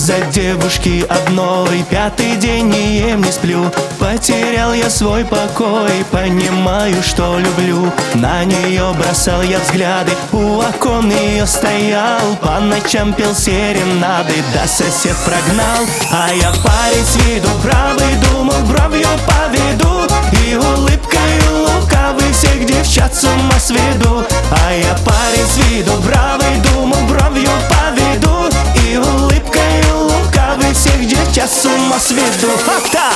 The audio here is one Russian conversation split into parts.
Из-за девушки одной пятый день не ем, не сплю. Потерял я свой покой, понимаю, что люблю. На нее бросал я взгляды, у окон ее стоял. По ночам пел серенады, да сосед прогнал. А я парень с виду бравый, думал, бровью поведу и улыбкой лукавый всех девчат с ума сведу. А я парень с виду бравый, думал, бровью поведу и улыбкой лукавый всех девчат с ума сведу. Ха-та!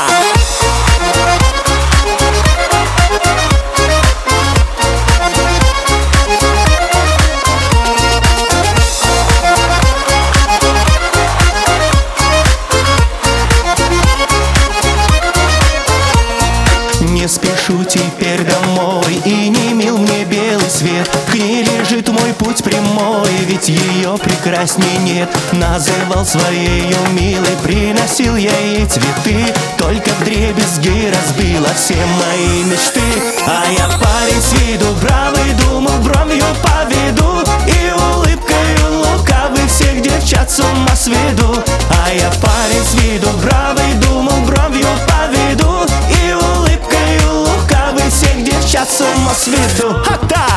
Не спешу теперь домой, и не мил мне белый свет. К ней лежит мой путь прямой, ведь ее прекрасней нет. Называл своею милой, приносил я ей цветы, только вдребезги разбила все мои мечты. А я парень с виду бравый, думал, бровью поведу и улыбкой лукавый всех девчат с ума сведу. А я парень с виду бравый, думал, бровью поведу и улыбкой лукавый всех девчат с ума сведу. Ха-та!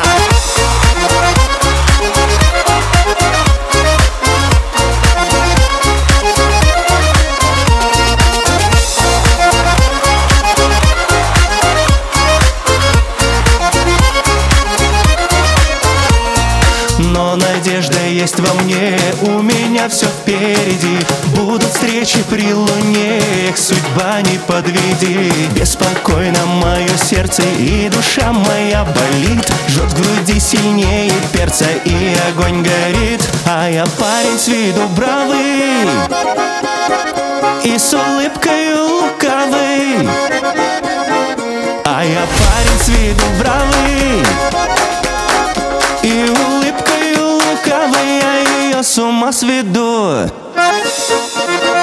Но надежда есть во мне, у меня все впереди. Будут встречи при луне, эх, судьба не подведи. Беспокойно мое сердце и душа моя болит. Жжет в груди сильнее перца и огонь горит. А я парень с виду бравый и с улыбкой лукавый. А я парень с виду бравый и улыбкой лукавой я ее с ума сведу.